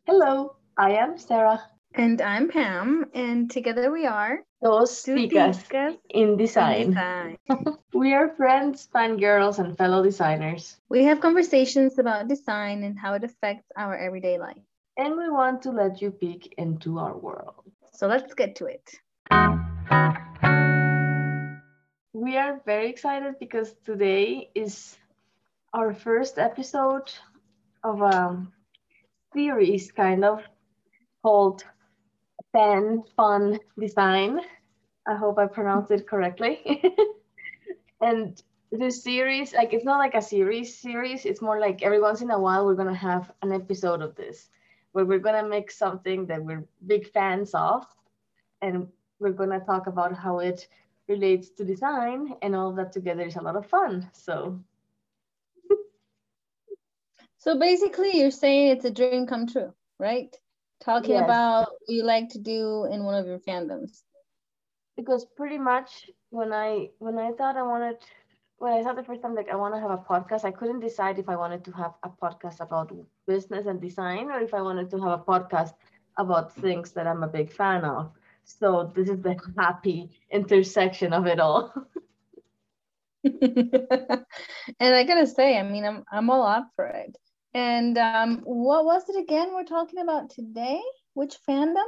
Hello, I am Sarah. And I'm Pam, and together we are Dos Two ticas Ticas in in design. Design. We are friends, fangirls, and fellow designers. We have conversations about design and how it affects our everyday life. And we want to let you peek into our world. So let's get to it. We are very excited because today is our first episode of a series kind of called Fan Fun Design. I hope I pronounced it correctly. And this series, like it's not like a series, it's more like every once in a while we're gonna have an episode of this where we're gonna make something that we're big fans of, and we're gonna talk about how it relates to design, and all of that together is a lot of fun. So So basically, you're saying it's a dream come true, right? Talking yes, about what you like to do in one of your fandoms. because pretty much when I thought I wanted, when I thought the first time like I want to have a podcast, I couldn't decide if I wanted to have a podcast about business and design or if I wanted to have a podcast about things that I'm a big fan of. So this is the happy intersection of it all. And I gotta say, I mean, I'm all up for it. And what was it again we're talking about today? Which fandom?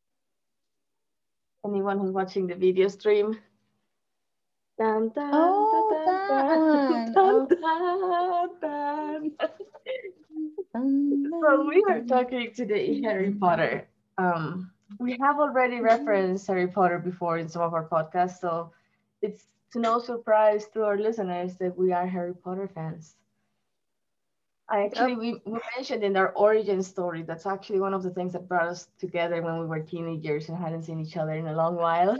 Anyone who's watching the video stream. Dun, dun, dun, Oh, dun, that dun, one. dun, Oh. dun, dun. Dun, So dun, we are dun, talking today Harry dun. Potter. We have already referenced Harry Potter before in some of our podcasts, so it's to no surprise to our listeners that we are Harry Potter fans. I actually Yep. we mentioned in our origin story that's actually one of the things that brought us together when we were teenagers and hadn't seen each other in a long while.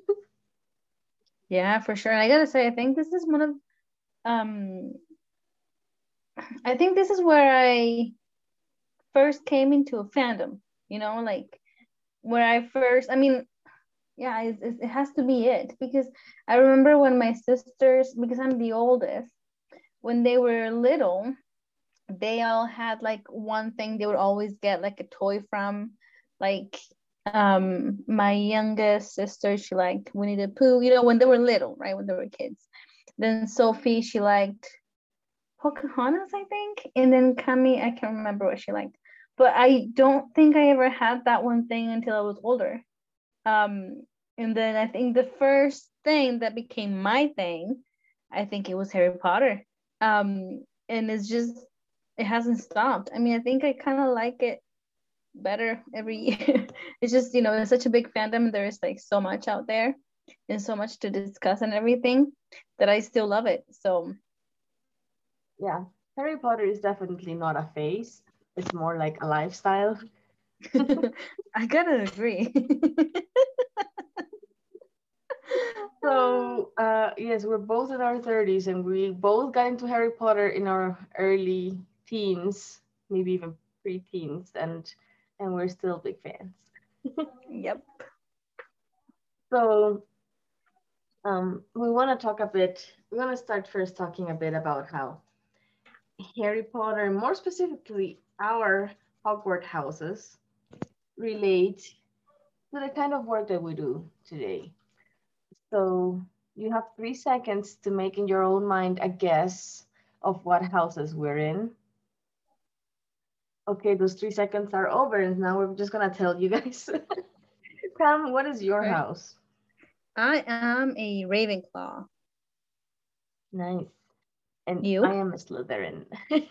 Yeah, for sure. And I gotta say, I think this is one of um I think this is where I first came into a fandom, like where I first, I mean, yeah, it has to be it because I remember when my sisters, because I'm the oldest, when they were little, they all had like one thing they would always get like a toy from, like my youngest sister, she liked Winnie the Pooh, when they were little, right, when they were kids. Then Sophie, she liked Pocahontas, I think, and then Cami, I can't remember what she liked, but I don't think I ever had that one thing until I was older. um and then I think the first thing that became my thing, I think it was Harry Potter. And it's just, it hasn't stopped. I mean, I think I kind of like it better every year. It's just, it's such a big fandom. There is like so much out there and so much to discuss and everything that I still love it. So Yeah, Harry Potter is definitely not a phase. It's more like a lifestyle. I gotta agree. So, yes, we're both in our 30s and we both got into Harry Potter in our early teens, maybe even pre-teens, and we're still big fans. Yep. So, we want to talk a bit, we want to start first talking a bit about how Harry Potter, more specifically our Hogwarts houses, relate to the kind of work that we do today. So you have 3 seconds to make in your own mind a guess of what houses we're in. Okay, those 3 seconds are over, and now we're just gonna tell you guys. Pam, what is your Okay. house? I am a Ravenclaw. Nice. And I You? am a Slytherin.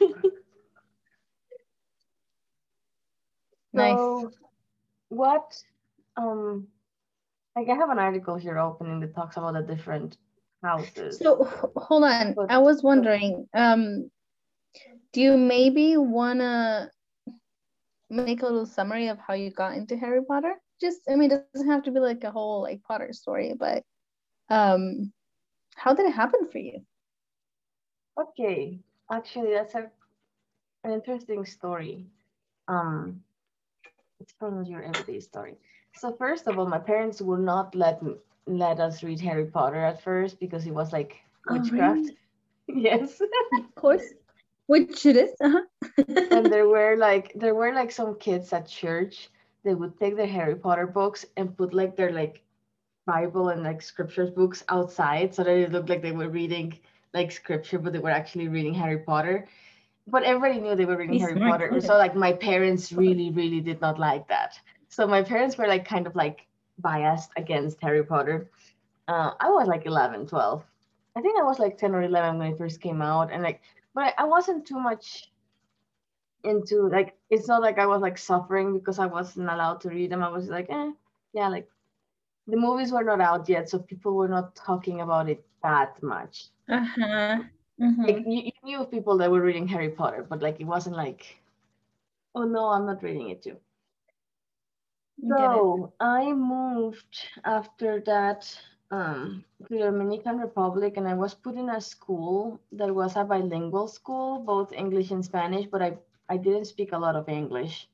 Nice. So what um like I have an article here opening that talks about the different houses. So hold on. But I was but wondering, do you maybe wanna make a little summary of how you got into Harry Potter? Just, I mean, it doesn't have to be like a whole like Potter story, but um, how did it happen for you? okay, actually that's an interesting story. Um it's from your everyday story. So first of all, my parents would not let us read Harry Potter at first because it was like Oh, witchcraft. really? Yes. Of course. Which it is. And there were like some kids at church. They would take their Harry Potter books and put like their like Bible and like scriptures books outside so that it looked like they were reading like scripture, but they were actually reading Harry Potter. But everybody knew they were reading Be Harry smart. Potter. So like my parents really, really did not like that. So my parents were like kind of like biased against Harry Potter. I was like 11, 12. I think I was like 10 or 11 when it first came out. And like, but I wasn't too much into like, it's not like I was like suffering because I wasn't allowed to read them. I was like, yeah, like the movies were not out yet. So people were not talking about it that much. Uh-huh. Like Mm-hmm. you knew people that were reading Harry Potter, but like it wasn't like, oh no, I'm not reading it too. Get it. So I moved after that to the Dominican Republic, and I was put in a school that was a bilingual school, both English and Spanish, but I didn't speak a lot of English.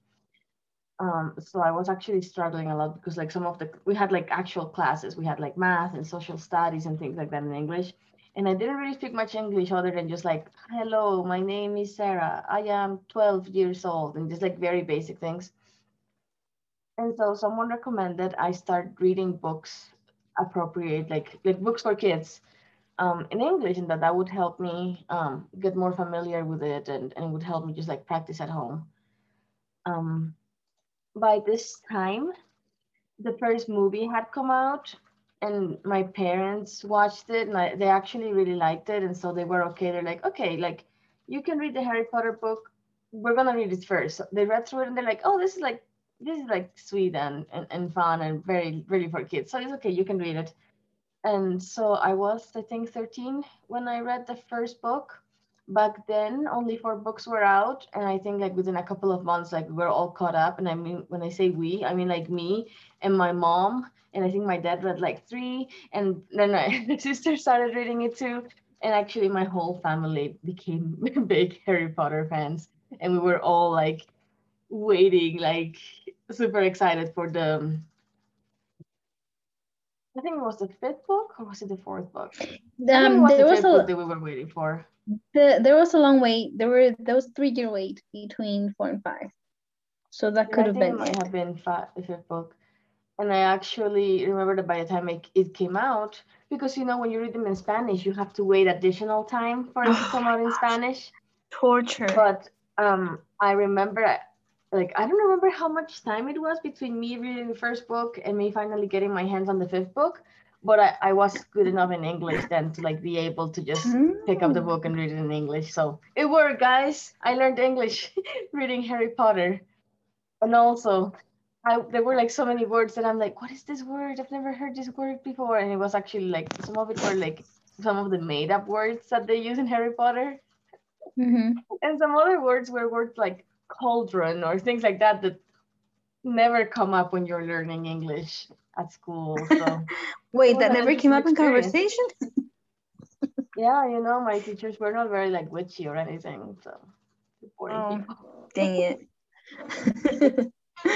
So I was actually struggling a lot because like some of the we had like actual classes, we had like math and social studies and things like that in English, and I didn't really speak much English other than just like, hello, my name is Sarah, I am 12 years old, and just like very basic things. And so someone recommended I start reading books appropriate, like books for kids in English, and that would help me get more familiar with it, and would help me just like practice at home. Um, by this time, the first movie had come out, and my parents watched it, and they actually really liked it, and so they were okay. They're like, okay, like you can read the Harry Potter book. We're gonna read it first. So they read through it, and they're like, oh, this is like sweet and fun and very really for kids. So it's okay, you can read it. And so I was, I think, 13 when I read the first book. Back then, only four books were out, and I think like within a couple of months, like we were all caught up. And I mean, when I say we, I mean like me and my mom, and I think my dad read like three, and then my sister started reading it too. And actually, my whole family became big Harry Potter fans, and we were all like waiting, like super excited for the. I think it was the fifth book, or was it the fourth book? I think it was the There was fifth book a that we were waiting for. there was a long wait. There was 3 year wait between 4 and 5. So that Yeah, could I have think it been might it. have been the fifth book. And I actually remember that by the time it came out, because when you read them in Spanish, you have to wait additional time for it to Oh come my out in gosh, Spanish. torture. But I remember, like, I don't remember how much time it was between me reading the first book and me finally getting my hands on the fifth book. But I was good enough in English then to like be able to just pick up the Mm. book and read it in English. So it worked, guys. I learned English reading Harry Potter. And also, there were like so many words that I'm like, what is this word? I've never heard this word before. And it was actually like some of it were like some of the made up words that they use in Harry Potter. Hmm. And some other words were words like cauldron or things like that never come up when you're learning English at school. So it Wait, was that an never came interesting up in experience. conversation? Yeah, my teachers were not very like witchy or anything. So supporting Oh, people. dang it.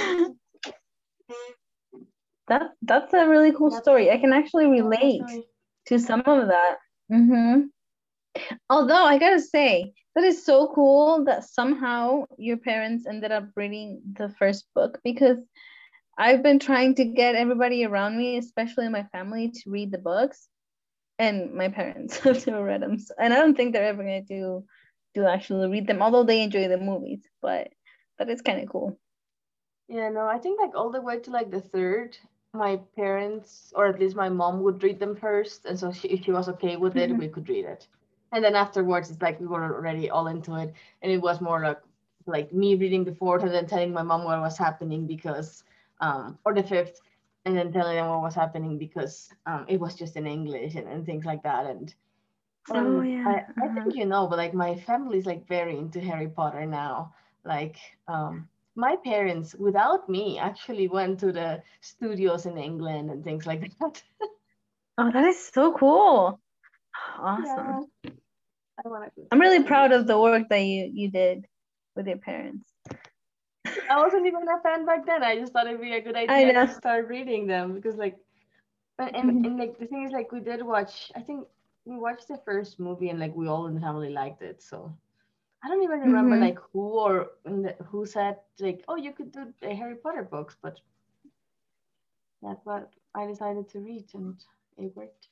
That's a really cool That's story. I can actually my relate story. to some of that. Hmm. Although I gotta say, that is so cool that somehow your parents ended up reading the first book, because I've been trying to get everybody around me, especially my family, to read the books, and my parents have never read them. And I don't think they're ever gonna do actually read them, although they enjoy the movies. But it's kind of cool. Yeah, no, I think like all the way to like the third, my parents, or at least my mom, would read them first, and so if she was okay with it, Hmm. we could read it. And then afterwards, it's like we were already all into it, and it was more like me reading the fourth and then telling my mom what was happening because, or the fifth, and then telling them what was happening because it was just in English and things like that. And Oh and yeah. I think but like my family's like very into Harry Potter now. Like my parents, without me, actually went to the studios in England and things like that. Oh, that is so cool. Yeah, Awesome. I want to go I'm to really the proud of studios. the work that you did with your parents. I wasn't even a fan back then. I just thought it'd be a good I idea to know. start reading them because like and like the thing is like we did watch. I think we watched the first movie and like we all in the family liked it. So I don't even remember like who or who said like, oh, you could do the Harry Potter books, but that's what I decided to read, and it worked.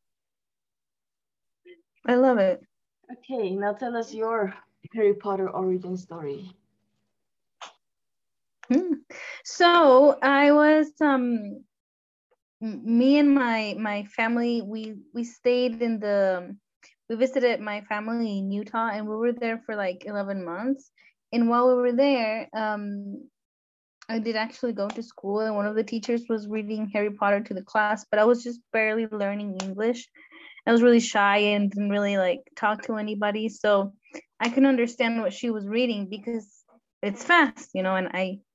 I love it. Okay, now tell us your Harry Potter origin story. So I was me and my family, we stayed in we visited my family in Utah, and we were there for like 11 months. And while we were there, I did actually go to school, and one of the teachers was reading Harry Potter to the class, but I was just barely learning English. I was really shy and didn't really like talk to anybody, so I couldn't understand what she was reading because it's fast, you know. And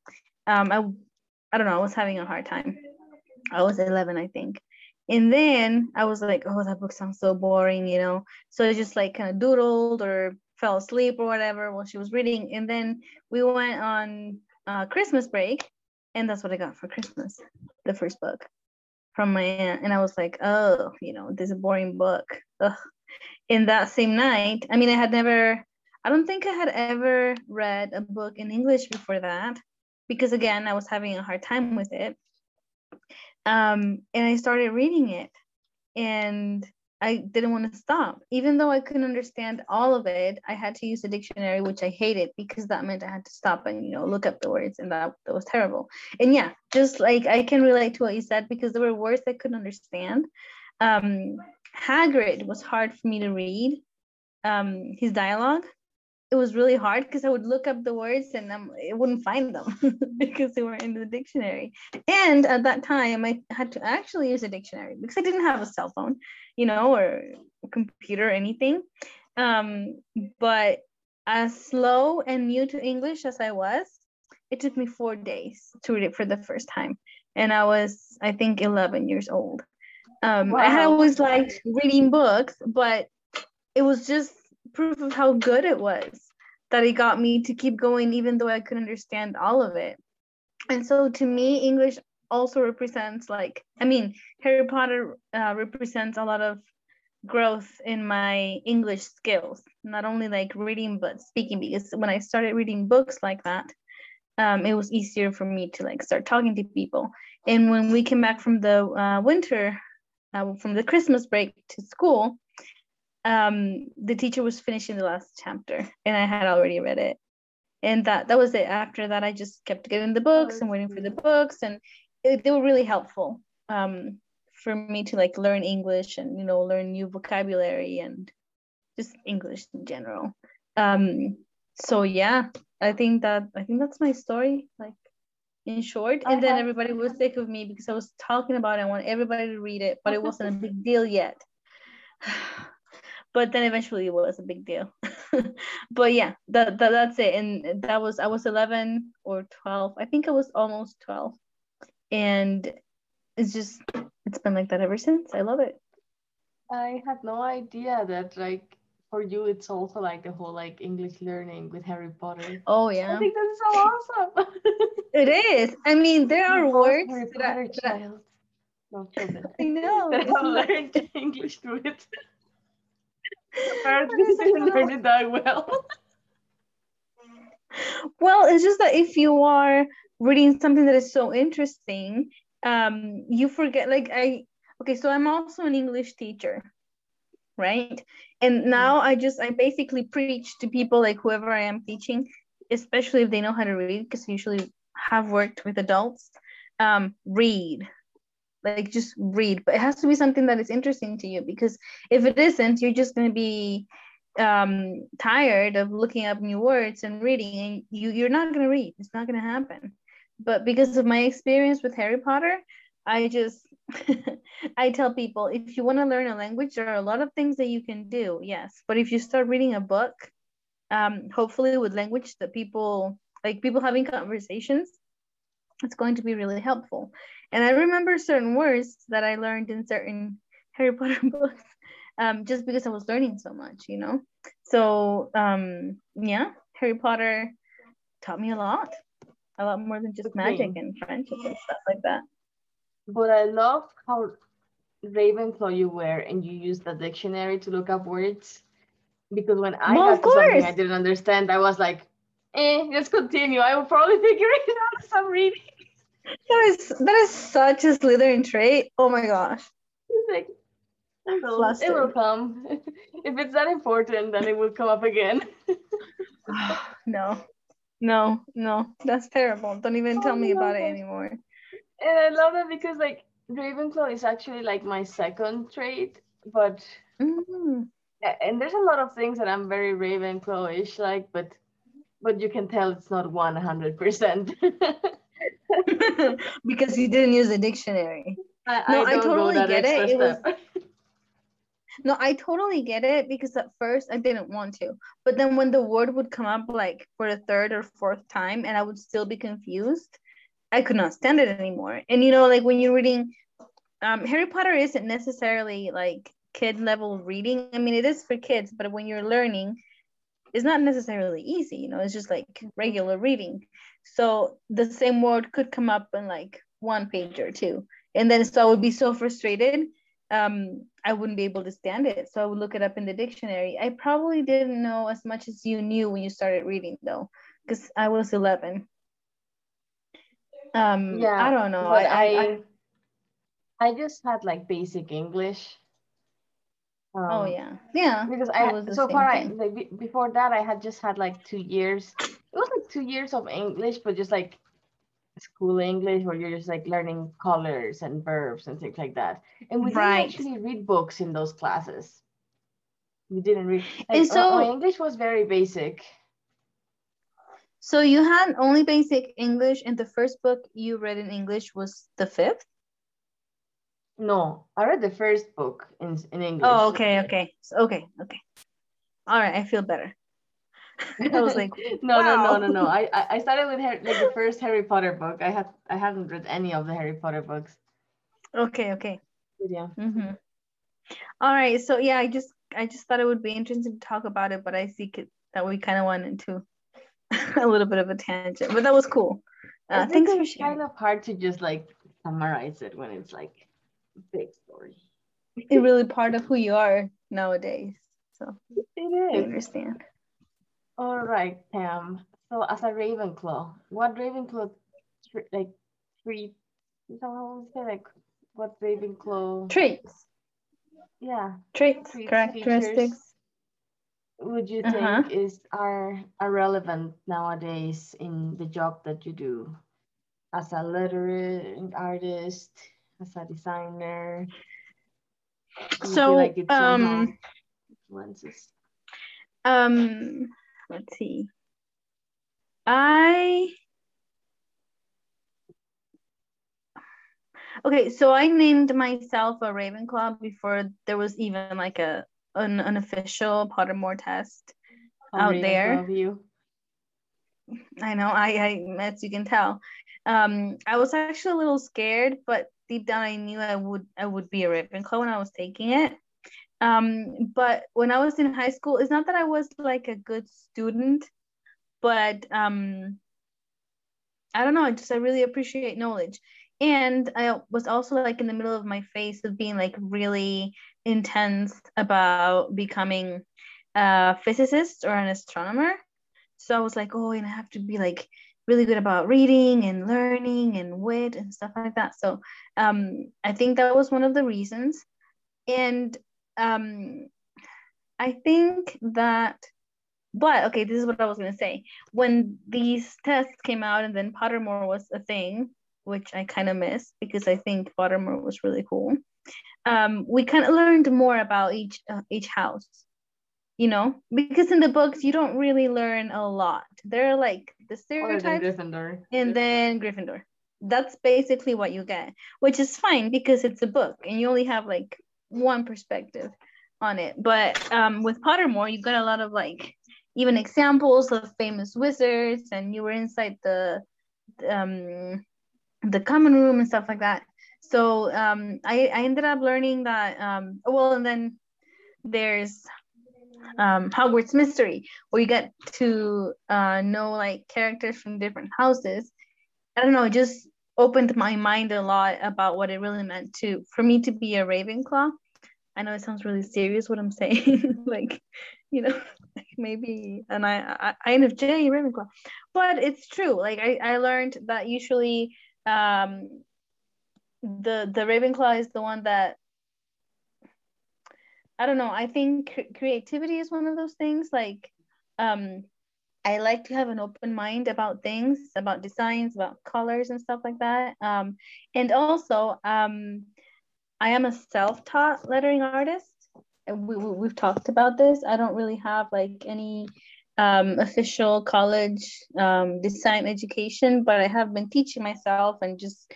I don't know, I was having a hard time. I was 11, I think. And then I was like, oh, that book sounds so boring, you know. So I just like kind of doodled or fell asleep or whatever while she was reading. And then we went on Christmas break, and that's what I got for Christmas, the first book from my aunt. And I was like, oh, you know, this is a boring book. Ugh. In that same night, I mean, I don't think I had ever read a book in English before that, because again, I was having a hard time with it. And I started reading it, and I didn't want to stop. Even though I couldn't understand all of it, I had to use a dictionary, which I hated because that meant I had to stop and, you know, look up the words, and that was terrible. And yeah, just like I can relate to what you said, because there were words I couldn't understand. Hagrid was hard for me to read. His dialogue, it was really hard because I would look up the words and I wouldn't find them because they were in the dictionary. And at that time, I had to actually use a dictionary because I didn't have a cell phone, you know, or a computer or anything. But as slow and new to English as I was, it took me 4 days to read it for the first time. And I was, I think, 11 years old. Wow. I had always liked reading books, but it was just proof of how good it was that it got me to keep going, even though I couldn't understand all of it. And so to me, English also represents, like, I mean, Harry Potter represents a lot of growth in my English skills, not only like reading but speaking, because when I started reading books like that, it was easier for me to like start talking to people. And when we came back from the winter, from the Christmas break to school, the teacher was finishing the last chapter and I had already read it. And that was it. After that, I just kept getting the books and waiting for the books, and they were really helpful for me to like learn English and, you know, learn new vocabulary and just English in general. So yeah, I think that's my story, like, in short. And then everybody was sick of me because I was talking about it. I want everybody to read it, but it wasn't a big deal yet. But then eventually it was a big deal. But yeah, that's it. And I was 11 or 12. I think I was almost 12. And it's been like that ever since. I love it. I had no idea that like for you it's also like the whole like English learning with Harry Potter. Oh yeah. I think that's so awesome. It is. I mean, there are words Harry Potter child. No, children. I know. That have learned English through it. Apparently didn't learn it that well. Well, it's just that if you are reading something that is so interesting, you forget, like, okay, so I'm also an English teacher, right? And now I basically preach to people, like whoever I am teaching, especially if they know how to read, because I usually have worked with adults. Read, like, just read, but it has to be something that is interesting to you, because if it isn't, you're just going to be tired of looking up new words and reading, and you're not going to read. It's not going to happen. But because of my experience with Harry Potter, I just I tell people, if you want to learn a language, there are a lot of things that you can do, yes, but if you start reading a book, hopefully with language that people having conversations, it's going to be really helpful. And I remember certain words that I learned in certain Harry Potter books, just because I was learning so much, you know? So yeah, Harry Potter taught me a lot more than just magic and friendship and stuff like that. But I love how Ravenclaw you were and you used the dictionary to look up words. because when I Well, of got to something course. I didn't understand, I was like, just continue. I will probably figure it out as I'm reading. That is such a Slytherin trait. Oh my gosh. It's like, I'm it will flustered. come. If it's that important, then it will come up again. No, no, no. That's terrible. Don't even tell Oh, me I love about it that. anymore. And I love that because like Ravenclaw is actually like my second trait, but Mm. and there's a lot of things that I'm very Ravenclaw-ish like, but you can tell it's not 100%. Because you didn't use a dictionary. No, I I don't go totally that get it. extra It was step. No, I totally get it because at first I didn't want to. But then when the word would come up like for the third or fourth time and I would still be confused, I could not stand it anymore. And like when you're reading Harry Potter isn't necessarily like kid level reading. I mean, it is for kids, but when you're learning, it's not necessarily easy, it's just like regular reading. So the same word could come up in like one page or two. And then so I would be so frustrated. I wouldn't be able to stand it. So I would look it up in the dictionary. I probably didn't know as much as you knew when you started reading though, because I was 11. I Yeah, don't know. but I just had like basic English. Oh Um, yeah. Yeah. because It I was the so far same I thing. like before that I had just had like 2 years. It was like 2 years of English, but just like school English where you're just like learning colors and verbs and things like that. And we didn't Right. actually read books in those classes. We didn't read And like my so English was very basic. So you had only basic English, and the first book you read in English was the fifth? No, I read the first book in Oh, English. okay. Okay. All right, I feel better. I was like, No. wow. No. I started with like the first Harry Potter book. I haven't read any of the Harry Potter books. Okay. But yeah. Mm-hmm. All right, so yeah, I just thought it would be interesting to talk about it, but I see that we kind of went into a little bit of a tangent, but that was cool. It's Thanks because for it's kind sharing. of hard to just like summarize it when it's like a big story. It's really part of who you are nowadays, so It I is. understand. All right, Pam. So as a Ravenclaw, what Ravenclaw like treat? Is that how we say like what Ravenclaw? Traits, Yeah, traits, treats features. characteristics. Would you Uh-huh. think are relevant nowadays in the job that you do as a literary artist, as a designer? Do you feel So, like it somehow influences? um, let's see. I Okay, so I named myself a Ravenclaw before there was even like an official Pottermore test How out Ravenclaw there. of you? I know, as you can tell. I was actually a little scared, but deep down I knew I would be a Ravenclaw when I was taking it. But when I was in high school, it's not that I was like a good student, but I don't know, I really appreciate knowledge. And I was also like in the middle of my phase of being like really intense about becoming a physicist or an astronomer. So I was like, oh, and I have to be like really good about reading and learning and wit and stuff like that. So I think that was one of the reasons. And um, I think that but okay, this is what I was gonna say. When these tests came out and then Pottermore was a thing, which I kind of missed because I think Pottermore was really cool. We kind of learned more about each house, because in the books you don't really learn a lot. They're like the Other than stereotypes Gryffindor. and then Gryffindor. That's basically what you get, which is fine because it's a book and you only have like one perspective on it. But with Pottermore, you got a lot of like even examples of famous wizards, and you were inside um the common room and stuff like that. So I ended up learning that well, and then there's Hogwarts Mystery, where you get to know like characters from different houses. I don't know, it just opened my mind a lot about what it really meant for me to be a Ravenclaw. I know it sounds really serious what I'm saying, like you know, maybe an INFJ Ravenclaw. But it's true. Like I learned that usually the Ravenclaw is the one that, I don't know. I think creativity is one of those things. Like, I like to have an open mind about things, about designs, about colors and stuff like that. And also, I am a self-taught lettering artist. And we've talked about this. I don't really have like any official college design education, but I have been teaching myself and just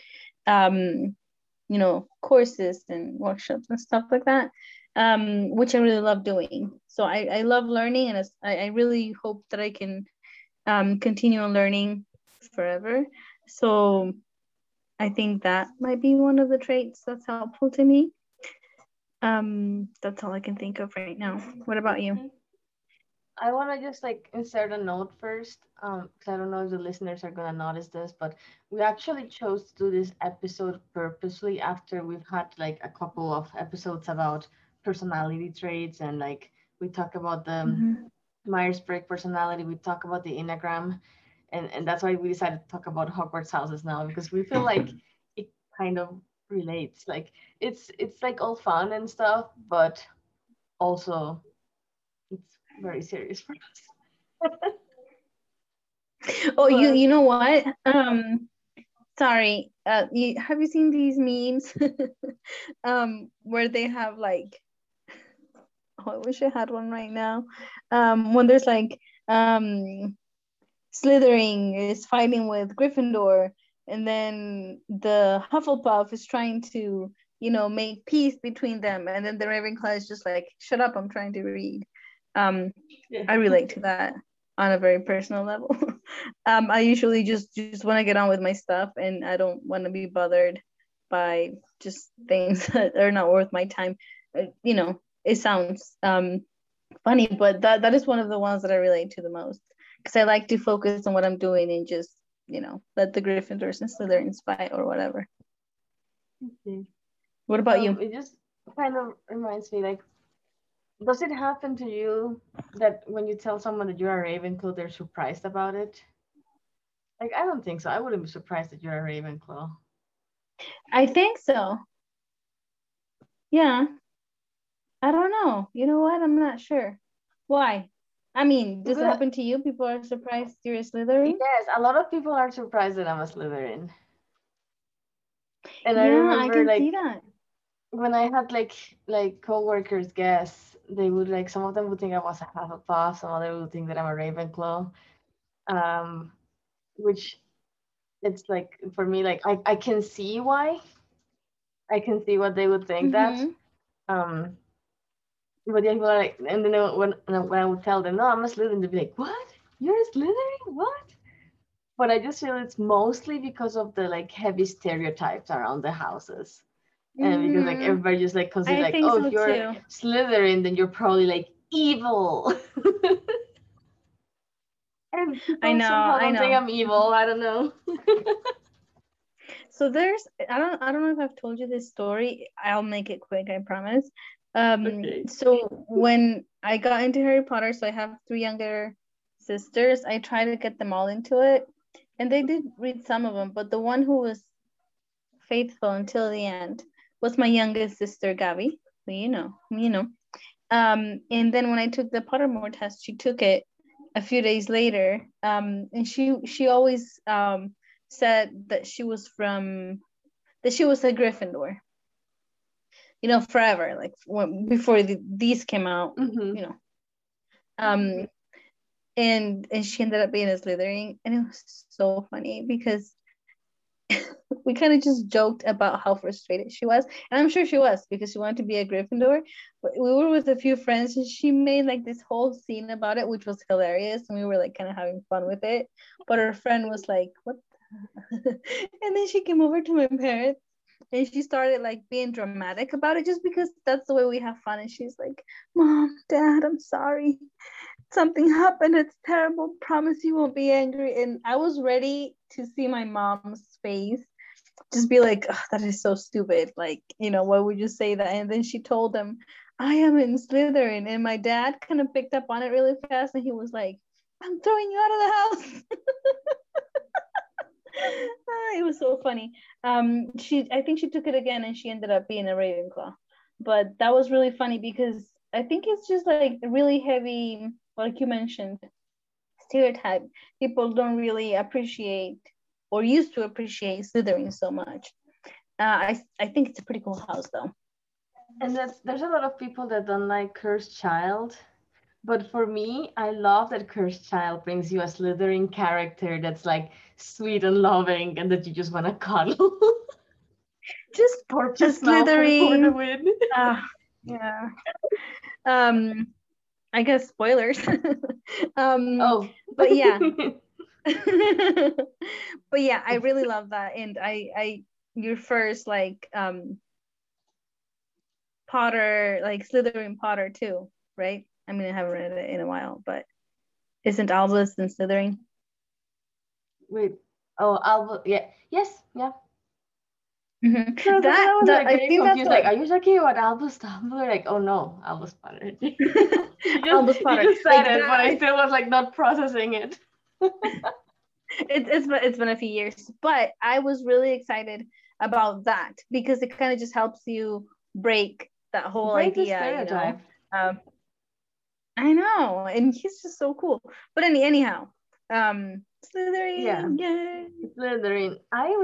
courses and workshops and stuff like that, which I really love doing. So I love learning, and I really hope that I can continue on learning forever. So I think that might be one of the traits that's helpful to me. That's all I can think of right now. What about you? I want to just like insert a note first, because I don't know if the listeners are gonna notice this, but we actually chose to do this episode purposely after we've had like a couple of episodes about personality traits, and like we talk about the Myers-Briggs personality, we talk about the Enneagram, and that's why we decided to talk about Hogwarts houses now, because we feel like it kind of relates. Like it's like all fun and stuff, but also it's very serious for us. Oh, But you know what? Sorry. Have you seen these memes? Where they have like, oh, I wish I had one right now. When there's like, Slytherin is fighting with Gryffindor, and then the Hufflepuff is trying to, make peace between them, and then the Ravenclaw is just like, "Shut up! I'm trying to read." yeah. I relate to that on a very personal level. I usually just want to get on with my stuff, and I don't want to be bothered by just things that are not worth my time. It sounds funny, but that is one of the ones that I relate to the most, because I like to focus on what I'm doing and just let the Gryffindors and Slytherins fight or whatever. Okay. What about you? It just kind of reminds me, like, does it happen to you that when you tell someone that you're a Ravenclaw, they're surprised about it? Like, I don't think so. I wouldn't be surprised that you're a Ravenclaw. I think so. Yeah. I don't know. You know what? I'm not sure. Why? I mean, does it happen to you? People are surprised you're a Slytherin? Yes, a lot of people are surprised that I'm a Slytherin. And yeah, I remember, I can like, see that. when I had like coworkers guess, they would like, some of them would think I was a Hufflepuff, some other would think that I'm a Ravenclaw. Which it's like, for me, like I can see why. I can see what they would think that. Um, but yeah, people are like, and then when I would tell them, no, I'm a Slytherin, they'd be like, what? You're a Slytherin? What? But I just feel it's mostly because of the like heavy stereotypes around the houses. And because like everybody just like considers like, oh, so if you're too. Slytherin, then you're probably like evil. And people somehow don't think I'm evil. I don't know. So I don't know if I've told you this story. I'll make it quick, I promise. Okay. So when I got into Harry Potter, so I have 3 younger sisters, I tried to get them all into it, and they did read some of them, but the one who was faithful until the end was my youngest sister, Gabby, who you know. And then when I took the Pottermore test, she took it a few days later, and she always said that she was a Gryffindor, forever, like before these came out, and she ended up being a Slytherin, and it was so funny because we kind of just joked about how frustrated she was, and I'm sure she was, because she wanted to be a Gryffindor. But we were with a few friends, and she made like this whole scene about it, which was hilarious, and we were like kind of having fun with it. But her friend was like, what? And then she came over to my parents, and she started like being dramatic about it, just because that's the way we have fun. And she's like, Mom, Dad, I'm sorry, something happened, it's terrible, promise you won't be angry. And I was ready to see my mom's face just be like, "Ugh, that is so stupid. Like, you know, why would you say that?" And then she told them, I am in Slytherin. And my dad kind of picked up on it really fast and he was like, I'm throwing you out of the house. It was so funny. I think she took it again and she ended up being a Ravenclaw. But that was really funny because I think it's just like really heavy, like you mentioned, stereotype. People don't really appreciate or used to appreciate Slytherin so much. I think it's a pretty cool house though. And there's a lot of people that don't like Cursed Child. But for me, I love that Cursed Child brings you a Slytherin character that's like sweet and loving and that you just want to cuddle. Just Corpus for the Slytherin. win. Yeah. I guess spoilers. Oh. But yeah. But yeah, I really love that. And I your first like Potter, like Slytherin Potter too, right? I mean, I haven't read it in a while, but isn't Albus in Slytherin? Wait. Oh, Albus. Yeah. Yes. Yeah. Mm-hmm. So that was like I very think that's confused. Like, what are you talking about Albus Dumbledore? Like, oh no, Albus Potter. Albus You Potter. just said Like it, that, but I still was like not processing it. it's been a few years, but I was really excited about that because it kind of just helps you break that whole Break the idea, you know. stereotype. I know, and he's just so cool. But anyhow, Slytherin, Yeah. Slytherin.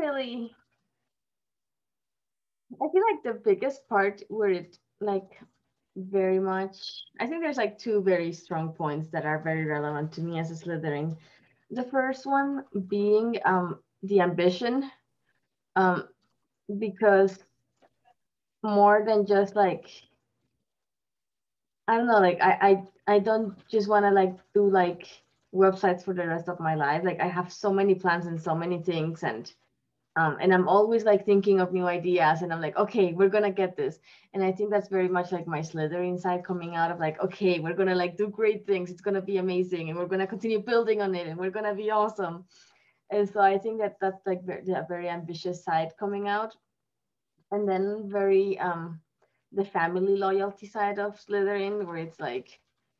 I feel like the biggest part where it like very much, I think there's like two very strong points that are very relevant to me as a Slytherin. The first one being the ambition, um, because more than just like, I don't know, like I don't just want to like do like websites for the rest of my life. Like I have so many plans and so many things, and I'm always like thinking of new ideas, and I'm like, okay, we're gonna get this. And I think that's very much like my Slytherin side coming out of like, okay, we're gonna like do great things. It's gonna be amazing, and we're gonna continue building on it, and we're gonna be awesome. And so I think that that's like the very ambitious side coming out, and then very the family loyalty side of Slytherin, where it's like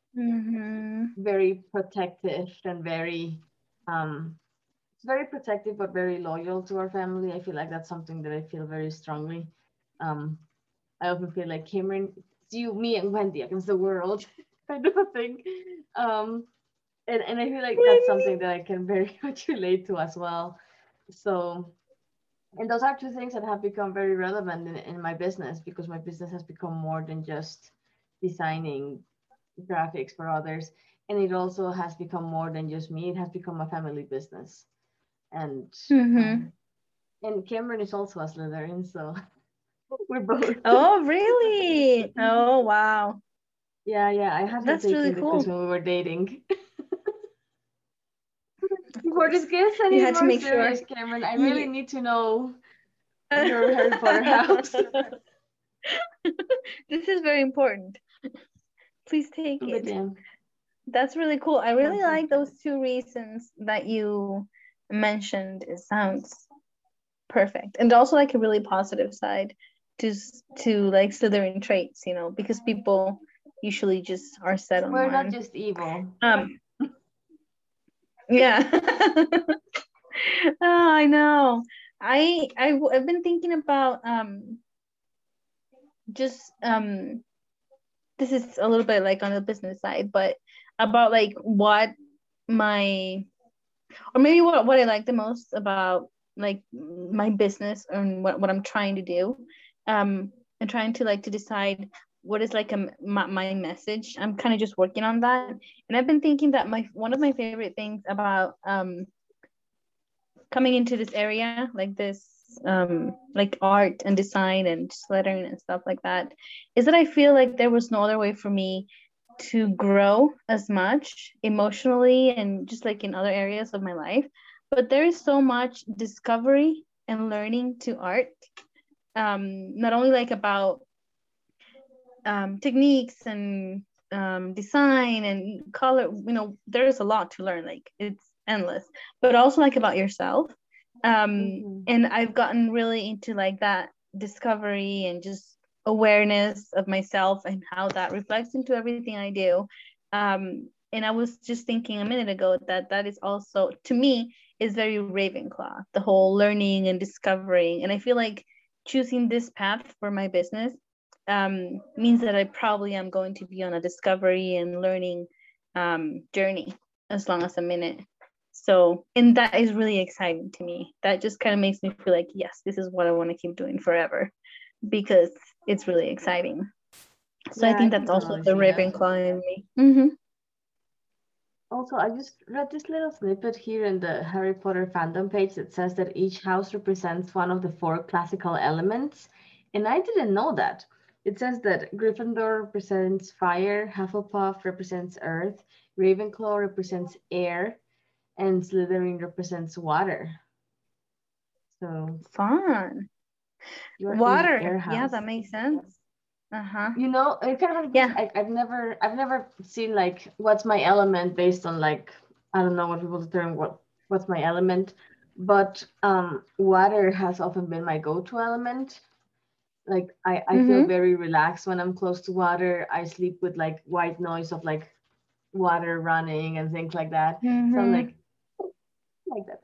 very protective and very it's very protective but very loyal to our family. I feel like that's something that I feel very strongly. I often feel like Cameron, it's you, me, and Wendy against the world kind of a thing. And I feel like that's something that I can very much relate to as well. So, and those are two things that have become very relevant in my business because my business has become more than just designing graphics for others. And it also has become more than just me. It has become a family business. And and Cameron is also a Slytherin, so we're both. Oh, really? Oh, wow. Yeah, I had to That's take really in the quiz cool. when we were dating. Before this gets You any had to more make sure. serious, Cameron, I really need to know your Harry Potter house. This is very important. Please take But it. yeah. That's really cool. I really like those two reasons that you mentioned. It sounds perfect. And also like a really positive side to like Slytherin traits, you know, because people usually just are set on We're one. not just evil. Yeah. Oh, I know. I've been thinking about just this is a little bit like on the business side, but about like what my or maybe what I like the most about like my business and what I'm trying to do. And trying to like to decide what is like my message. I'm kind of just working on that. And I've been thinking that my one of my favorite things about coming into this area, like this like art and design and lettering and stuff like that, is that I feel like there was no other way for me to grow as much emotionally and just like in other areas of my life. But there is so much discovery and learning to art, not only like about techniques and design and color, you know, there's a lot to learn, like it's endless, but also like about yourself. And I've gotten really into like that discovery and just awareness of myself and how that reflects into everything I do. And I was just thinking a minute ago that that is also, to me, is very Ravenclaw, the whole learning and discovering. And I feel like choosing this path for my business means that I probably am going to be on a discovery and learning journey as long as a minute. So, and that is really exciting to me. That just kind of makes me feel like, yes, this is what I want to keep doing forever because it's really exciting. So I Yeah, I think can that's also totally the see that. Ravenclaw in me. Also, I just read this little snippet here in the Harry Potter fandom page that says that each house represents one of the four classical elements. And I didn't know that. It says that Gryffindor represents fire, Hufflepuff represents earth, Ravenclaw represents air, and Slytherin represents water. So Fun. you're in the Water. air Yeah, house. that makes sense. You know, it kind of Yeah. I've never seen like what's my element based on like I don't know what people determine what's my element, but water has often been my go-to element. Like I feel very relaxed when I'm close to water. I sleep with like white noise of like water running and things like that. So I'm like that.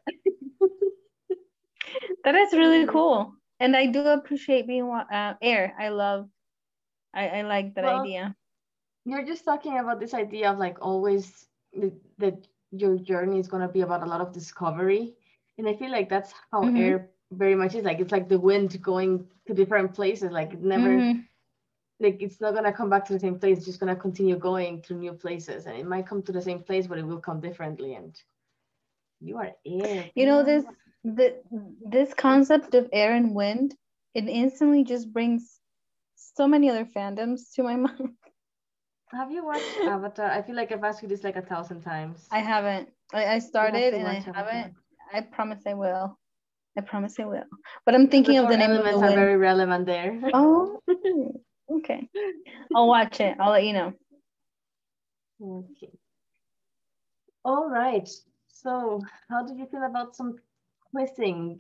That is really cool. And I do appreciate being air. I like that Well, idea. you're just talking about this idea of like always that your journey is going to be about a lot of discovery, and I feel like that's how air very much is. Like it's like the wind going to different places. Like it never, like it's not going to come back to the same place. It's just going to continue going to new places, and it might come to the same place, but it will come differently. And you are air, You know, girl. this concept of air and wind, it instantly just brings so many other fandoms to my mind. Have you watched Avatar? I feel like I've asked you this like 1,000 times. I haven't. I You have started to and I watch Avatar. haven't. I promise I will. I promise I will. But I'm The thinking of four the name of the elements are wind. very relevant there. Oh, okay. I'll watch it. I'll let you know. Okay. All right. So, how did you feel about some quizzing?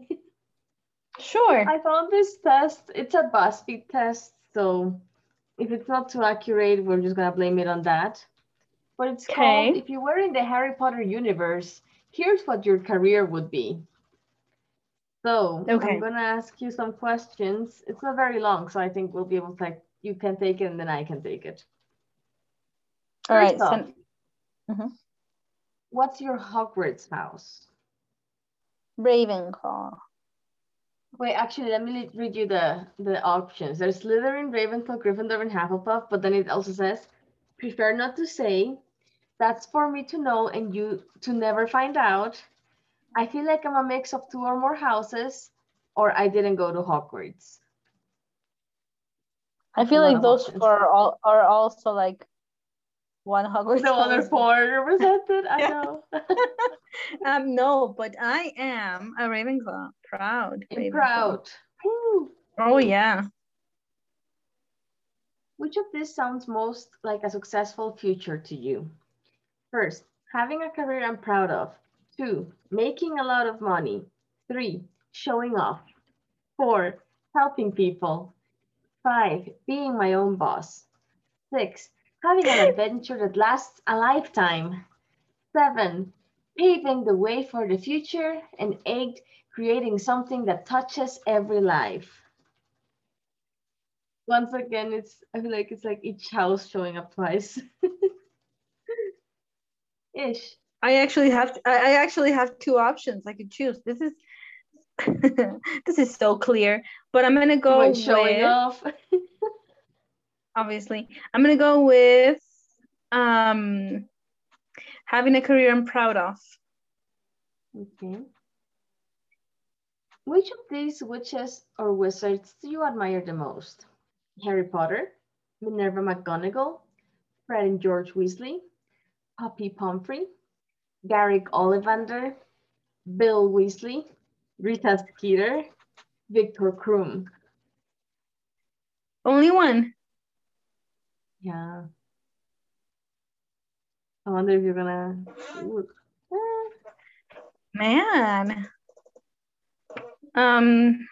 Sure. I found this test. It's a BuzzFeed test, so if it's not too accurate, we're just gonna blame it on that. But it's called Okay. If You Were in the Harry Potter Universe, Here's What Your Career Would Be. So, I'm Okay. gonna ask you some questions. It's not very long, so I think we'll be able to like you can take it and then I can take it. All First right. off, Mhm. what's your Hogwarts house? Ravenclaw. Wait, actually, let me read you the options. There's Slytherin, Ravenclaw, Gryffindor, and Hufflepuff, but then it also says, prefer not to say. That's for me to know and you to never find out. I feel like I'm a mix of two or more houses, or I didn't go to Hogwarts. I That's a feel lot like of those options. four are also like one Hogwarts The other house. four represented, I know. No, but I am a Ravenclaw. Proud I'm Ravenclaw. proud. Woo. Oh yeah. Which of these sounds most like a successful future to you? First, having a career I'm proud of. 2, making a lot of money. 3, showing off. 4, helping people. 5, being my own boss. 6, having an adventure that lasts a lifetime. 7, paving the way for the future. And 8, creating something that touches every life. Once again, I feel like it's like each house showing up twice. Ish. I actually have two options I could choose. This is this is so clear. But I'm gonna go Wait, showing with, off. obviously, I'm gonna go with um having a career I'm proud of. Okay. Which of these witches or wizards do you admire the most? Harry Potter, Minerva McGonagall, Fred and George Weasley, Poppy Pomfrey, Garrick Ollivander, Bill Weasley, Rita Skeeter, Victor Krum. Only one. Yeah. I wonder if you're gonna. Ooh. Man. Um,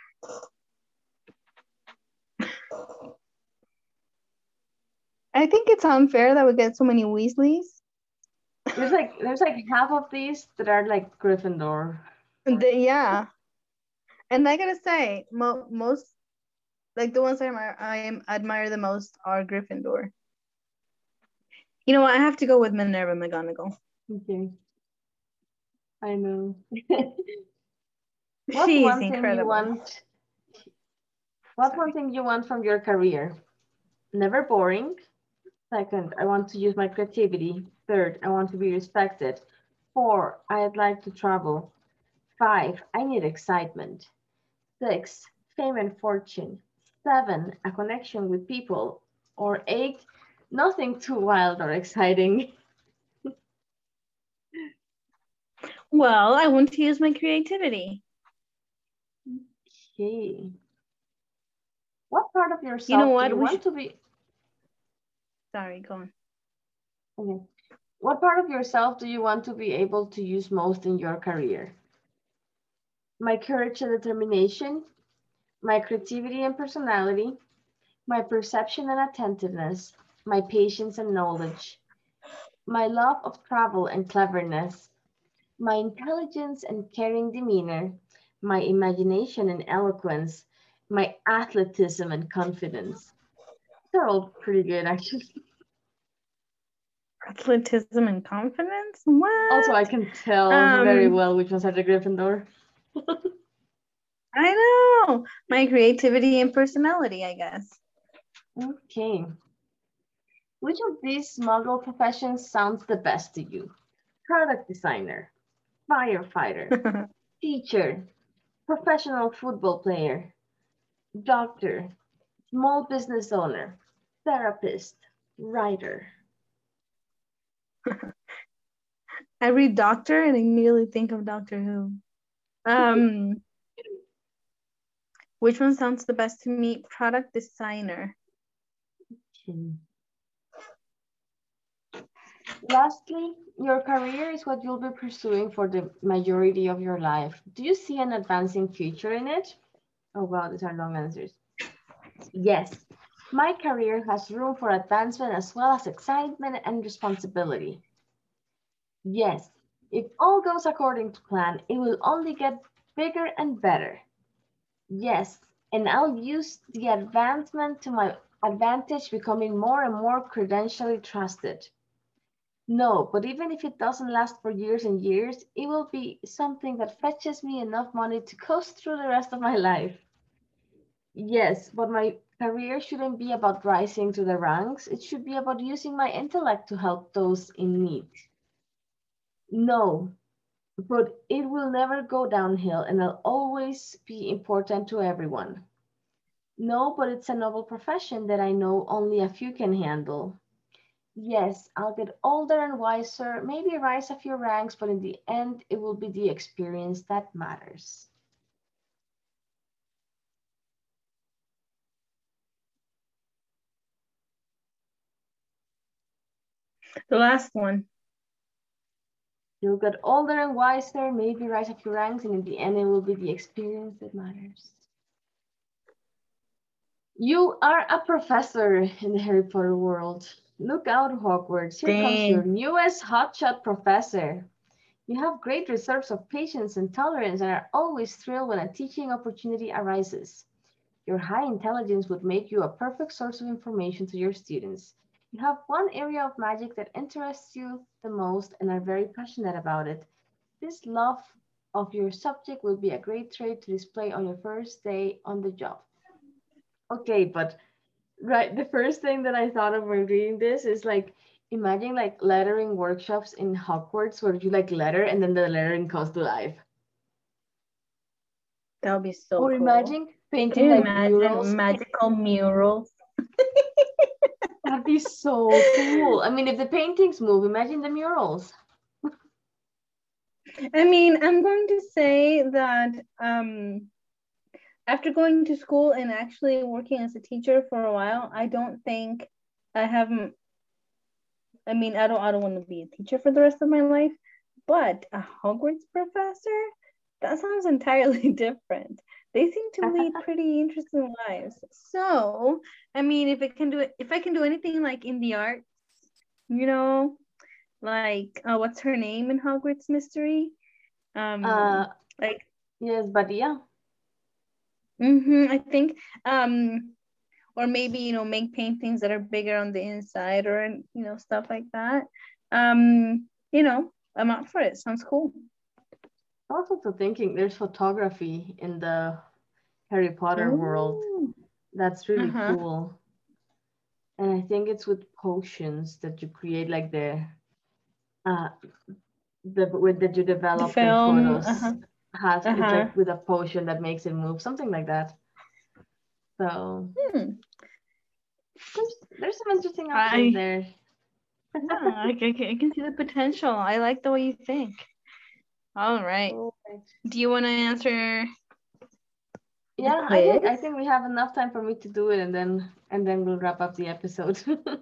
I think it's unfair that we get so many Weasleys. There's like half of these that are like Gryffindor. Yeah, and I gotta say, most like the ones I admire the most are Gryffindor. You know what? I have to go with Minerva McGonagall. Okay, I know. What's She is one thing you incredible. want? What's one Sorry. thing you want from your career? Never boring. Second, I want to use my creativity. Third, I want to be respected. Four, I'd like to travel. Five, I need excitement. Six, fame and fortune. Seven, a connection with people. Or eight, nothing too wild or exciting. Well, I want to use my creativity. Okay. What part of You know yourself do what? you want to be? Sorry, go on. Okay. What part of yourself do you want to be able to use most in your career? My courage and determination, my creativity and personality, my perception and attentiveness, my patience and knowledge, my love of travel and cleverness, my intelligence and caring demeanor, my imagination and eloquence, my athleticism and confidence. They're all pretty good, actually. Athleticism and confidence? Also, I What? can tell very Um, well which ones are the Gryffindor. I know. My creativity and personality, I guess. Okay. Which of these muggle professions sounds the best to you? Product designer, firefighter, teacher, professional football player, doctor, small business owner, therapist, writer. I read Doctor and immediately think of Doctor Who. Um, which one sounds the best to me? Product designer. Okay. Lastly, your career is what you'll be pursuing for the majority of your life. Do you see an advancing future in it? Oh wow, these are long answers. Yes, my career has room for advancement as well as excitement and responsibility. Yes, if all goes according to plan, it will only get bigger and better. Yes, and I'll use the advancement to my advantage, becoming more and more credentially trusted. No, but even if it doesn't last for years and years, it will be something that fetches me enough money to coast through the rest of my life. Yes, but my career shouldn't be about rising to the ranks. It should be about using my intellect to help those in need. No, but it will never go downhill and I'll always be important to everyone. No, but it's a noble profession that I know only a few can handle. Yes, I'll get older and wiser, maybe rise a few ranks, but in the end, it will be the experience that matters. The last one. You'll get older and wiser, maybe rise a few ranks, and in the end, it will be the experience that matters. You are a professor in the Harry Potter world. Look out, Hogwarts. Here comes your Dang. newest hotshot professor. You have great reserves of patience and tolerance and are always thrilled when a teaching opportunity arises. Your high intelligence would make you a perfect source of information to your students. You have one area of magic that interests you the most and are very passionate about it. This love of your subject will be a great trait to display on your first day on the job. Okay, but right, the first thing that I thought of when reading this is like, imagine like lettering workshops in Hogwarts where you like letter and then the lettering comes to life. That would be so Or cool. imagine Can painting you like imagine murals. magical murals? That'd be so cool. I mean, if the paintings move, imagine the murals. I mean, I'm going to say that after going to school and actually working as a teacher for a while, I don't think I haven't. I mean, I don't want to be a teacher for the rest of my life, but a Hogwarts professor, that sounds entirely different. They seem to lead pretty interesting lives. So, I mean, if I can do anything like in the arts, you know, like what's her name in Hogwarts Mystery? Uh, Like, yes, but yeah. I think, or maybe make paintings that are bigger on the inside, or stuff like that. I'm up for it. Sounds cool. I was also thinking there's photography in the Harry Potter world. Ooh. That's really cool. And I think it's with potions that you create like the way that you develop the photos has it's like with a potion that makes it move, something like that. So there's some interesting options there. Yeah, I can see the potential. I like the way you think. All right. Do you want to answer? Yeah, I think we have enough time for me to do it, and then we'll wrap up the episode.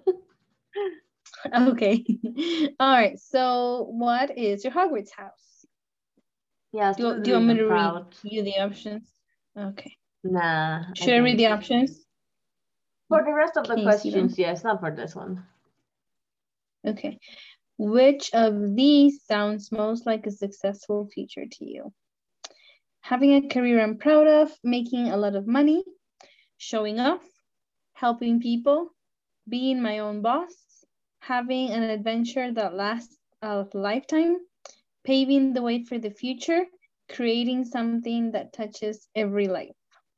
Okay. All right. So, what is your Hogwarts house? Yeah, do you want me to read you the options? Okay. Nah. Should I read the options? For the rest of the questions, yes, not for this one. Okay. Which of these sounds most like a successful future to you? Having a career I'm proud of, making a lot of money, showing off, helping people, being my own boss, having an adventure that lasts a lifetime, paving the way for the future, creating something that touches every life.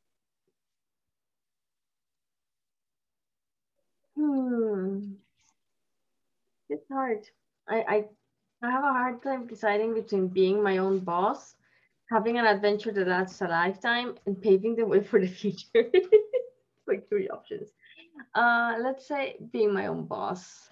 It's hard. I have a hard time deciding between being my own boss, having an adventure that lasts a lifetime, and paving the way for the future. Like 3 options. Let's say being my own boss.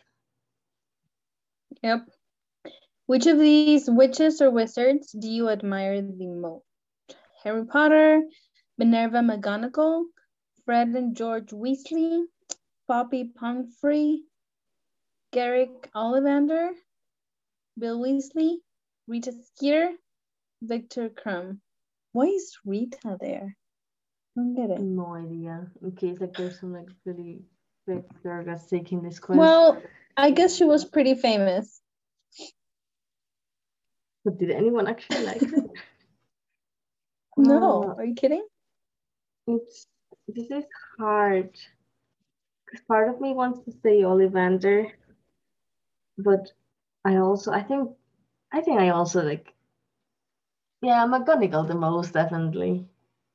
Yep. Which of these witches or wizards do you admire the most? Harry Potter, Minerva McGonagall, Fred and George Weasley, Poppy Pumphrey, Garrick Ollivander, Bill Weasley, Rita Skeeter, Victor Crumb. Why is Rita there? I don't get it. No idea. In case like there's some like really big girl that's taking this quiz. Well, I guess she was pretty famous. But did anyone actually like her? No, are you kidding? This is hard. Because part of me wants to say Ollivander, but I think I also like, yeah, McGonagall the most, definitely.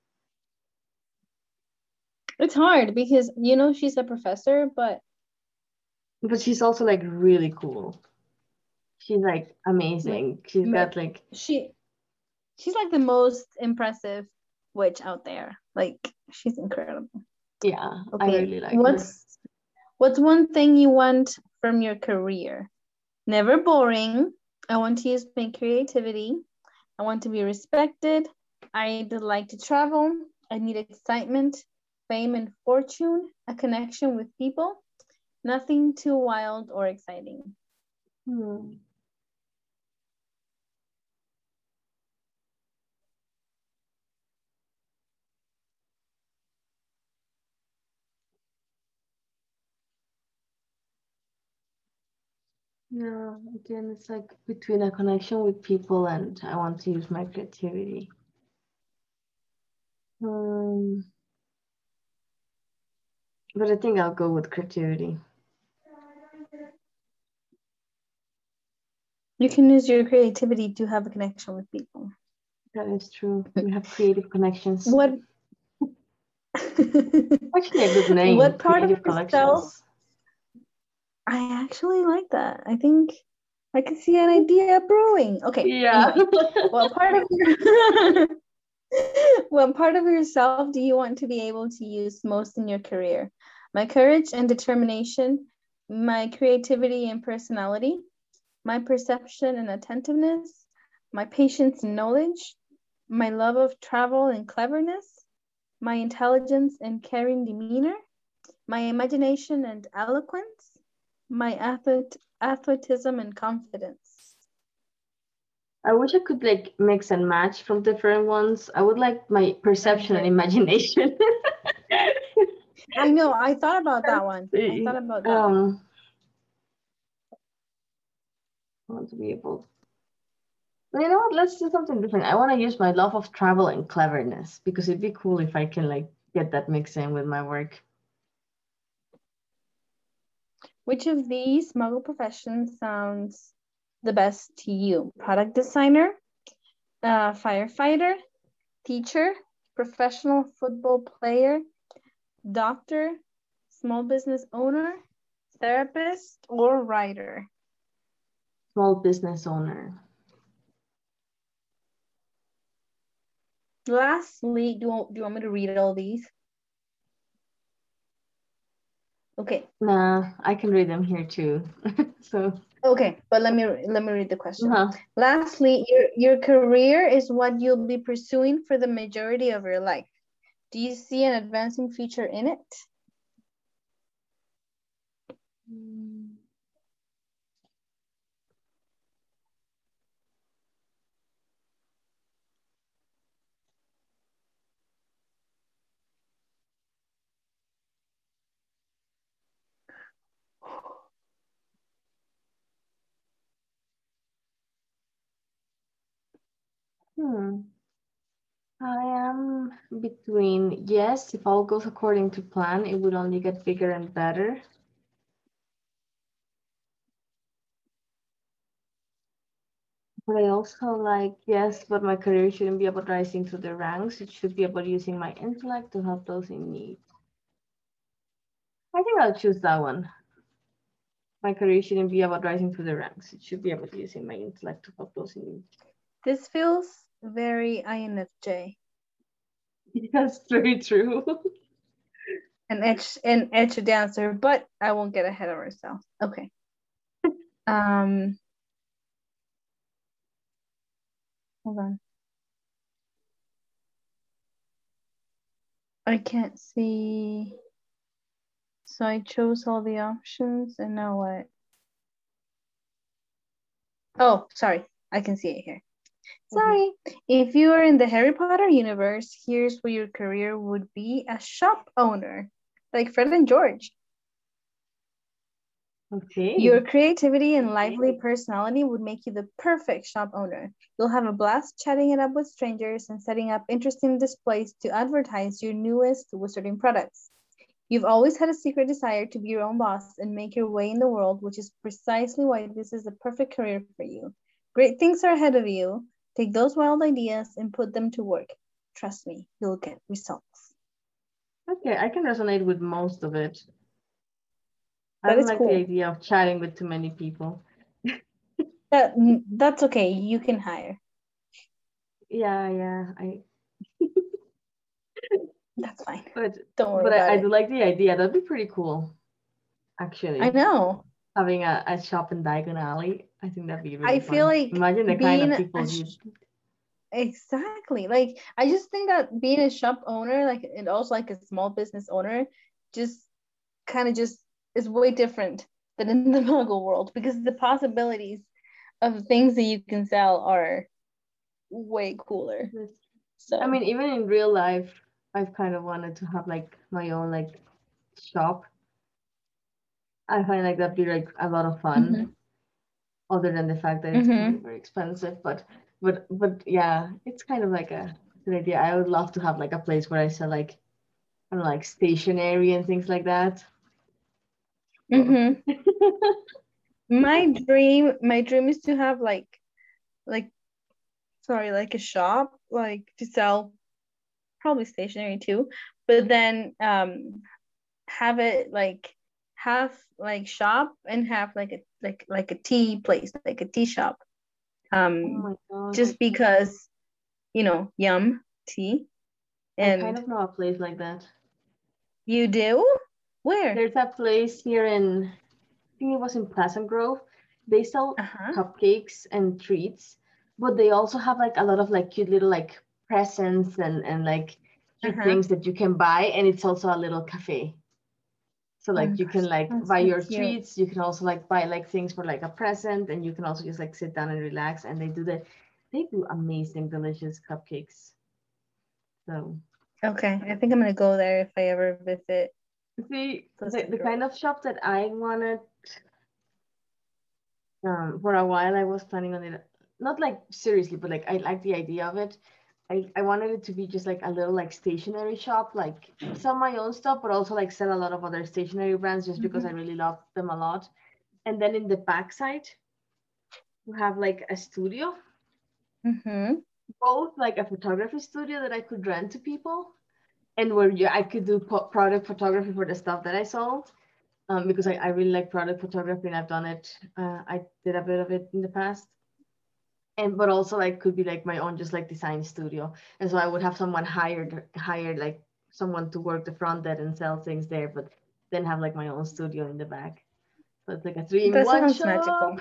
It's hard because she's a professor, but she's also like really cool. She's like amazing. She's got like she's like the most impressive witch out there. Like, she's incredible. Yeah, okay. I really like her. What's one thing you want from your career? Never boring. I want to use my creativity. I want to be respected. I'd like to travel. I need excitement, fame, and fortune, a connection with people. Nothing too wild or exciting. Yeah, again, it's like between a connection with people and I want to use my creativity. But I think I'll go with creativity. You can use your creativity to have a connection with people. That is true. We have creative connections. What? Actually, a good name. What part creative of yourself? I actually like that. I think I can see an idea brewing. Okay. Yeah. Anyway, what part of yourself do you want to be able to use most in your career? My courage and determination, my creativity and personality, my perception and attentiveness, my patience and knowledge, my love of travel and cleverness, my intelligence and caring demeanor, my imagination and eloquence, my athleticism and confidence. I wish I could like mix and match from different ones. I would like my perception and Okay. imagination. I know. I thought about that Let's one. I thought see. about that one. I want to be able. Well, you know what? Let's do something different. I want to use my love of travel and cleverness because it'd be cool if I can like get that mix in with my work. Which of these muggle professions sounds the best to you? Product designer, firefighter, teacher, professional football player, doctor, small business owner, therapist, or writer? Small business owner. Lastly, do you want me to read all these? Okay. Nah, I can read them here too. So. Okay, but let me read the question. Uh-huh. Lastly, your career is what you'll be pursuing for the majority of your life. Do you see an advancing future in it? Hmm. I am between yes, if all goes according to plan, it would only get bigger and better. But I also like yes, but my career shouldn't be about rising through the ranks. It should be about using my intellect to help those in need. I think I'll choose that one. My career shouldn't be about rising through the ranks. It should be about using my intellect to help those in need. This feels very INFJ. That's very true. An edge dancer, but I won't get ahead of ourselves. Okay. Hold on. I can't see. So I chose all the options and now what? Oh, sorry. I can see it here. Sorry. If you are in the Harry Potter universe, here's where your career would be: a shop owner, like Fred and George. Okay. Your creativity and lively personality would make you the perfect shop owner. You'll have a blast chatting it up with strangers and setting up interesting displays to advertise your newest wizarding products. You've always had a secret desire to be your own boss and make your way in the world, which is precisely why this is the perfect career for you. Great things are ahead of you. Take those wild ideas and put them to work. Trust me, you'll get results. Okay, I can resonate with most of it. I That don't is like the cool. idea of chatting with too many people. That's okay. You can hire. Yeah, That's fine. but Don't worry but about I do it. like the idea. That'd be pretty cool, I actually. know. Having a shop in Diagon Alley, I think that'd be I really feel fun. like Imagine the kind being of a people you. exactly, like I just think that being a shop owner, like, and also like a small business owner, just kind of just is way different than in the muggle world, because the possibilities of things that you can sell are way cooler. I So mean, even in real life, I've kind of wanted to have like my own like shop. I find like that'd be like a lot of fun, mhm, other than the fact that it's gonna be mhm. very expensive. But yeah, it's kind of like a good idea. I would love to have like a place where I sell like I don't know, like stationery and things like that. So. Mhm. My dream is to have like sorry, like a shop, like to sell probably stationery too, but then have it like have like shop and have like a like a tea place, like a tea shop. Oh Um my gosh. just because, yum tea. I kind And of know a place like that. you do? Where? There's a place here in, I think it was in Pleasant Grove. They sell Uh-huh. cupcakes and treats, but they also have like a lot of like cute little like presents and like cute Uh-huh. things that you can buy. And it's also a little cafe. So Oh like my you can gosh, like that's buy so your cute. treats. You can also like buy like things for like a present, and you can also just like sit down and relax. And they do they do amazing, delicious cupcakes. So Okay, I think I'm gonna go there if I ever visit see, Costa the Rica. kind of shop that I wanted, for a while I was planning on it, not like seriously, but like I like the idea of it. I wanted it to be just like a little like stationery shop, like sell my own stuff, but also like sell a lot of other stationery brands just because I really love them a lot. And then in the backside, you have like a studio, Mm-hmm. both like a photography studio that I could rent to people, and where I could do product photography for the stuff that I sold. Because I really like product photography and I've done it. I did a bit of it in the past. And but also like could be like my own just like design studio. And so I would have someone hired like someone to work the front end and sell things there, but then have like my own studio in the back. So it's like a three in That one sounds shop. magical.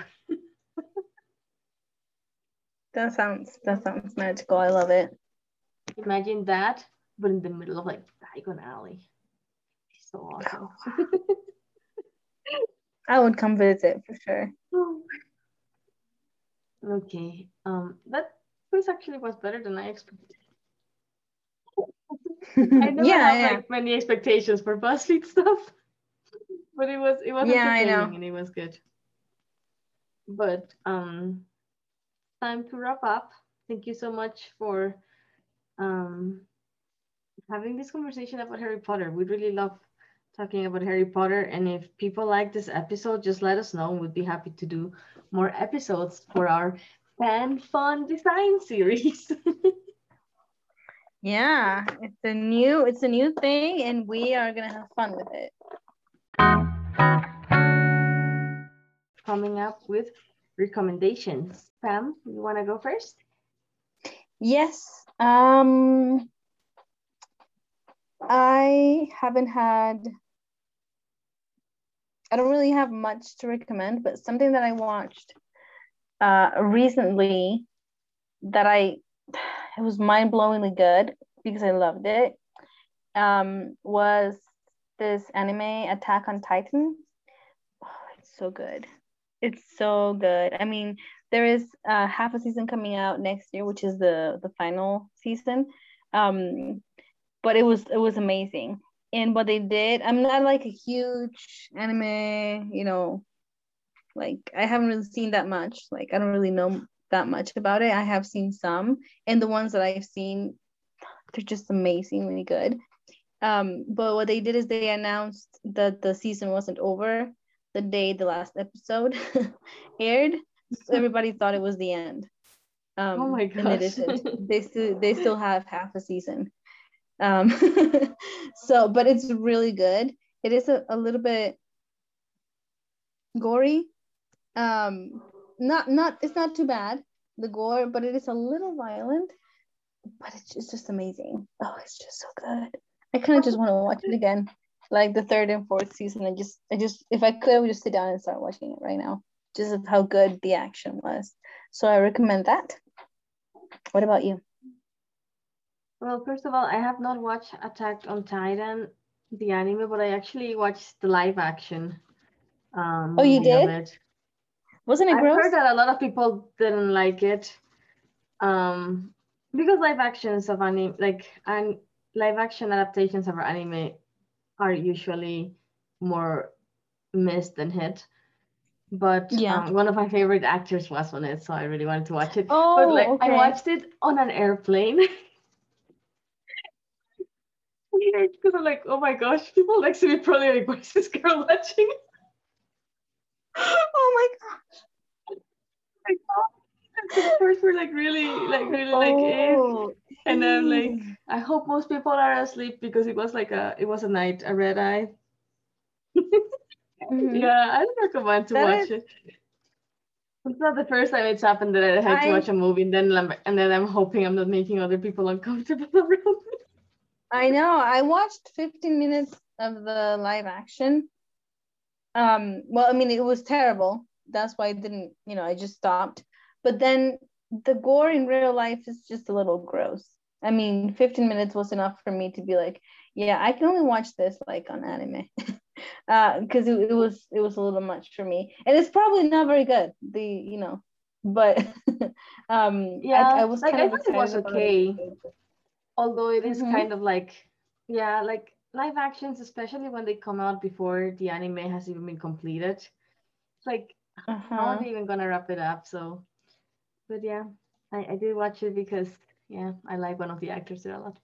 That sounds magical. I love it. Imagine that, but in the middle of like Diagon Alley. So awesome. I would come visit for sure. Okay. That quiz actually was better than I expected. I never Yeah, have yeah. like many expectations for BuzzFeed stuff, but it was Yeah, I entertaining know. and it was good. But time to wrap up. Thank you so much for um having this conversation about Harry Potter. We really love talking about Harry Potter, and if people like this episode, just let us know. We'd be happy to do more episodes for our fan fun design series. Yeah, it's a new thing and we are gonna have fun with it. Coming up with recommendations. Pam, you want to go first? Yes. I haven't had I don't really have much to recommend, but something that I watched recently that it was mind-blowingly good because I loved it. Was this anime Attack on Titan. Oh, it's so good. It's so good. I mean, there is half a season coming out next year, which is the final season. Um, but it was amazing. And what they did, I'm not like a huge anime, like I haven't really seen that much. Like I don't really know that much about it. I have seen some, and the ones that I've seen, they're just amazingly good. But what they did is they announced that the season wasn't over the day the last episode aired. So everybody thought it was the end. Oh my And it gosh. isn't. They still have half a season. Um, so, but it's really good. It is a little bit gory. Not it's not too bad, the gore, but it is a little violent. But it's just amazing. Oh, it's just so good. I kind of just want to watch it again, like the third and fourth season. I just if I could, I would just sit down and start watching it right now, just of how good the action was. So I recommend that. What about you? Well, first of all, I have not watched Attack on Titan, the anime, but I actually watched the live action Oh, you movie of did? it. Wasn't it I've gross? heard that a lot of people didn't like it, um, because live actions of anime, and live action adaptations of anime are usually more missed than hit. But Yeah. one of my favorite actors was on it, so I really wanted to watch it. But Oh, like, I okay. watched it on an airplane. Weird, because I'm like, oh my gosh, people next to me probably like, what is this girl watching? Oh my god. Like, oh. And so first we're like really like eh. Oh. And then like Ew. I hope most people are asleep because it was a night, a red eye. Mm-hmm. Yeah, I don't recommend to That watch is. it. It's not the first time it's happened that I had to I watch a movie and then I'm hoping I'm not making other people uncomfortable around me. I know. I watched 15 minutes of the live action. Well, I mean, it was terrible. That's why I didn't, I just stopped. But then the gore in real life is just a little gross. I mean, 15 minutes was enough for me to be like, yeah, I can only watch this like on anime. Because it was a little much for me. And it's probably not very good. The but Yeah, I was like kind I of thought it excited was about it. okay, although it is Mm-hmm. kind of like, yeah, like live actions, especially when they come out before the anime has even been completed. It's like, how are Uh-huh. they even gonna wrap it up? So, but yeah, I did watch it because, yeah, I like one of the actors there a lot.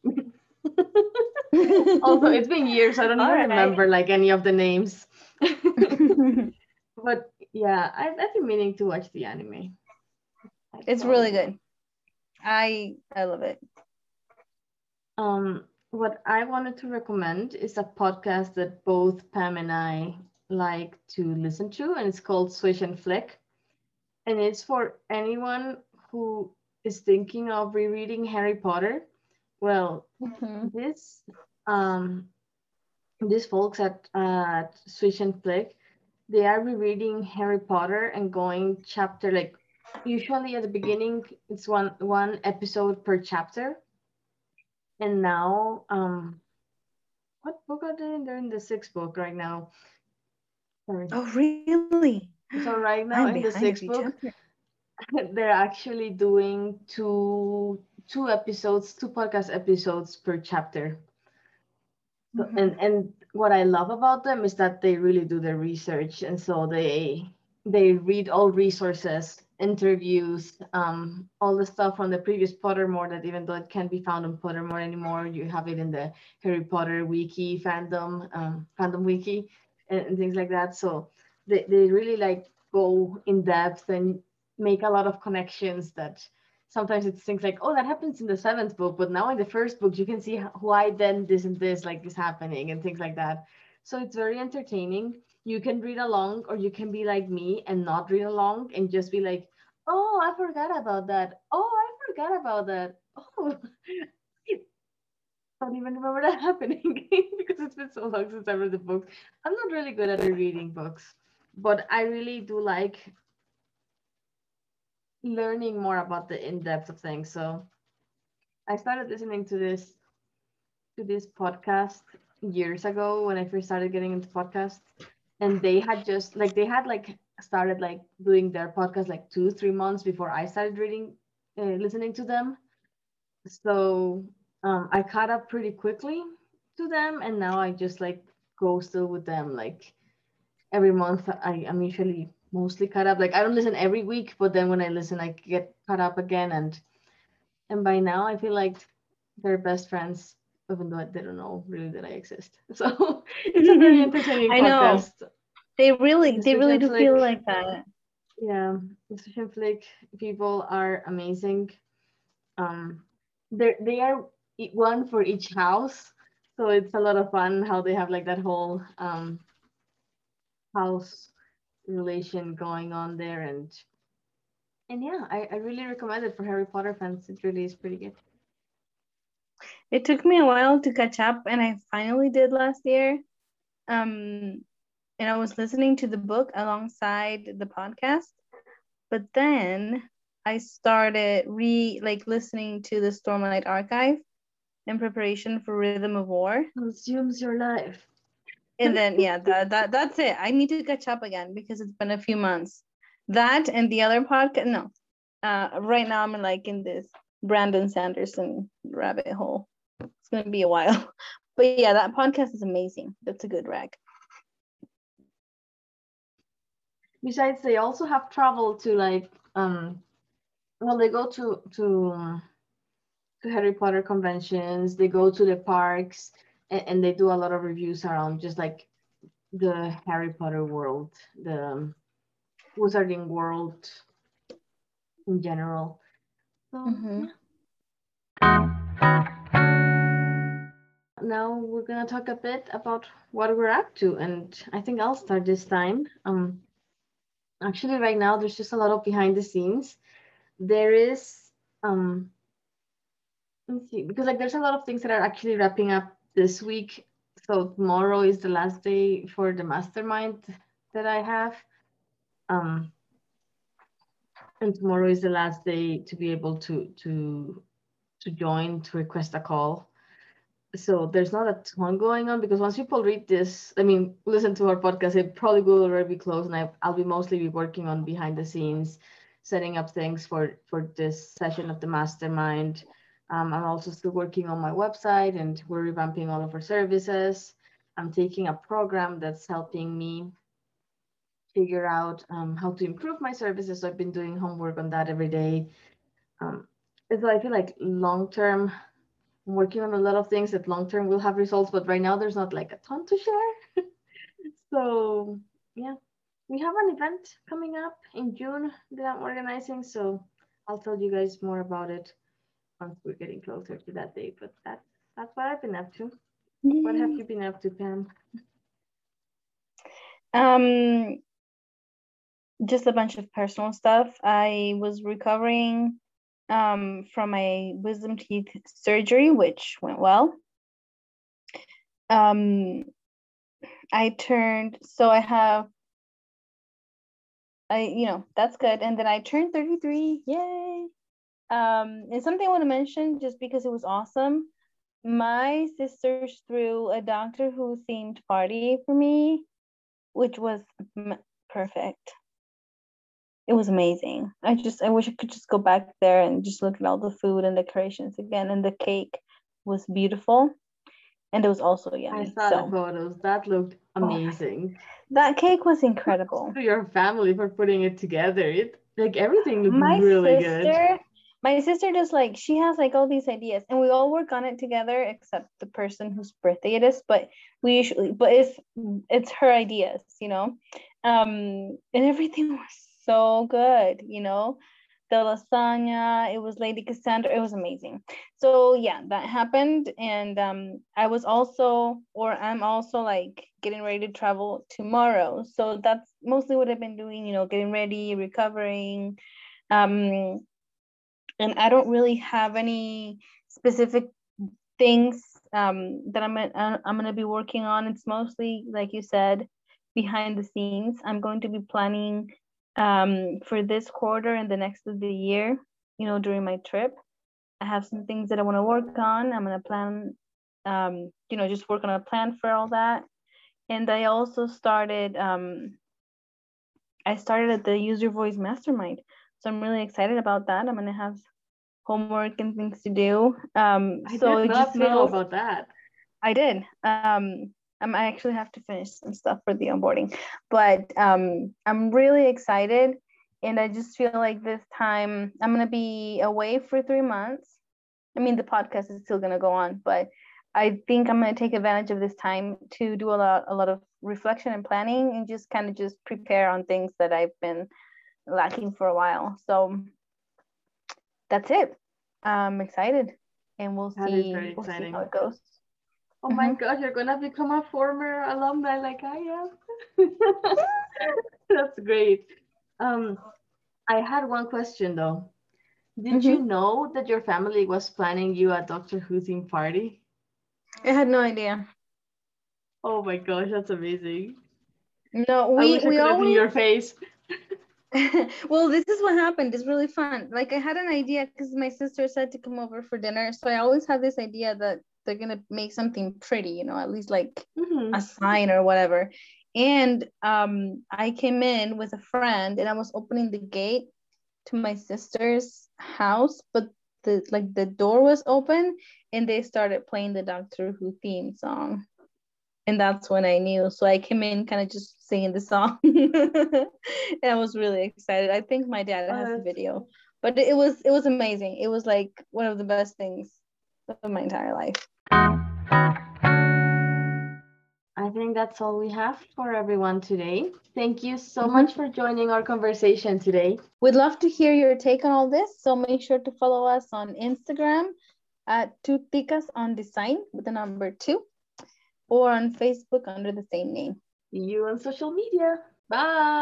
Also, it's been years, so I don't All even right. remember like any of the names. But yeah, I've been meaning to watch the anime. I It's probably really will. good. I love it. What I wanted to recommend is a podcast that both Pam and I like to listen to, and it's called Swish and Flick. And it's for anyone who is thinking of rereading Harry Potter. Well, Mm-hmm. this um these folks at Swish and Flick, they are rereading Harry Potter and going chapter, like usually at the beginning it's one episode per chapter. And now what book are they in? They're in the sixth book right now. Sorry. Oh, really? So I'm right now behind a in the few sixth chapters. book, they're actually doing two episodes, two podcast episodes per chapter. So, Mm-hmm. and what I love about them is that they really do their research, and so they read all resources, interviews, all the stuff from the previous Pottermore that even though it can't be found on Pottermore anymore, you have it in the Harry Potter wiki fandom wiki, and things like that. So they really like go in depth and make a lot of connections that sometimes it's things like, oh, that happens in the seventh book, but now in the first book you can see why then this and this like is happening and things like that. So it's very entertaining. You can read along, or you can be like me and not read along and just be like, oh, I forgot about that. Oh, I forgot about that. Oh, I don't even remember that happening because it's been so long since I read the books. I'm not really good at reading books, but I really do like learning more about the in depth of things. So I started listening to this podcast years ago when I first started getting into podcasts, and they had just like started like doing their podcast like 2 3 months before I started listening to them. So I caught up pretty quickly to them, and now I just like go still with them like every month. I'm usually mostly caught up. Like I don't listen every week, but then when I listen, I get caught up again, and by now I feel like they're best friends, even though they don't know really that I exist. So it's a very entertaining I know. podcast. The They Switch really and do feel Flick, like that. yeah, the Switch and Flick people are amazing. Um, they are one for each house, so it's a lot of fun how they have like that whole house relation going on there, and yeah, I really recommend it for Harry Potter fans. It really is pretty good. It took me a while to catch up, and I finally did last year. Um, and I was listening to the book alongside the podcast. But then I started listening to the Stormlight Archive in preparation for Rhythm of War. Consumes your life. And then yeah, that's it. I need to catch up again because it's been a few months. That and the other podcast, no. Right now I'm like in this Brandon Sanderson rabbit hole. It's gonna be a while. But yeah, that podcast is amazing. That's a good rag. Besides, they also have traveled to like well, they go to Harry Potter conventions, they go to the parks, and they do a lot of reviews around just like the Harry Potter world, the wizarding world in general. So Mm-hmm. yeah, now we're gonna talk a bit about what we're up to, and I think I'll start this time. Actually, right now there's just a lot of behind the scenes. There is let's see, because like there's a lot of things that are actually wrapping up this week. So tomorrow is the last day for the mastermind that I have. Um, and tomorrow is the last day to be able to join to request a call. So there's not a ton going on because once people read this, I mean, listen to our podcast, it probably will already be closed, and I'll be mostly be working on behind the scenes, setting up things for this session of the mastermind. I'm also still working on my website, and we're revamping all of our services. I'm taking a program that's helping me figure out how to improve my services. So I've been doing homework on that every day. So I feel like long term, I'm working on a lot of things that long term will have results, but right now there's not like a ton to share. So yeah, we have an event coming up in June that I'm organizing. So I'll tell you guys more about it once we're getting closer to that date. But that's what I've been up to. What have you been up to, Pam? Just a bunch of personal stuff. I was recovering from my wisdom teeth surgery, which went well. That's good. And then I turned 33. Yay. And something I want to mention, just because it was awesome. My sisters threw a Doctor Who themed party for me, which was perfect. It was amazing. I wish I could just go back there and just look at all the food and decorations again. And the cake was beautiful. And it was also yummy. I saw the photos. That looked amazing. That cake was incredible. To your family for putting it together. Everything looked really good. My sister just she has all these ideas, and we all work on it together except the person whose birthday it is. But it's her ideas, and everything was so good, the lasagna, it was Lady Cassandra, it was amazing. So yeah, that happened. And I'm also getting ready to travel tomorrow. So that's mostly what I've been doing, getting ready, recovering. And I don't really have any specific things that I'm gonna be working on. It's mostly, like you said, behind the scenes. I'm going to be planning for this quarter and the next of the year, during my trip. I have some things that I want to work on. I'm gonna plan, just work on a plan for all that. And I also started at the Use Your Voice Mastermind. So I'm really excited about that. I'm gonna have homework and things to do. I did not know about that. I did. I actually have to finish some stuff for the onboarding, but I'm really excited, and I just feel like this time I'm gonna be away for 3 months. I mean, the podcast is still gonna go on, but I think I'm gonna take advantage of this time to do a lot of reflection and planning, and just kind of just prepare on things that I've been lacking for a while. So that's it. I'm excited, and we'll see how it goes. Oh my gosh, you're gonna become a former alumni like I am. That's great. I had one question though. Did you know that your family was planning you a Doctor Who theme party? I had no idea. Oh my gosh, that's amazing. No, I wish I could have seen your face. Well, this is what happened. It's really fun. I had an idea because my sister said to come over for dinner. So I always had this idea that they're going to make something pretty, at least a sign or whatever. And I came in with a friend, and I was opening the gate to my sister's house, but the door was open, and they started playing the Doctor Who theme song. And that's when I knew. So I came in kind of just singing the song. And I was really excited. I think my dad has the video. But it was amazing. It was one of the best things of my entire life. I think that's all we have for everyone today. Thank you so much for joining our conversation today. We'd love to hear your take on all this. So make sure to follow us on Instagram at tuticasondesign with the number 2. Or on Facebook under the same name. See you on social media. Bye.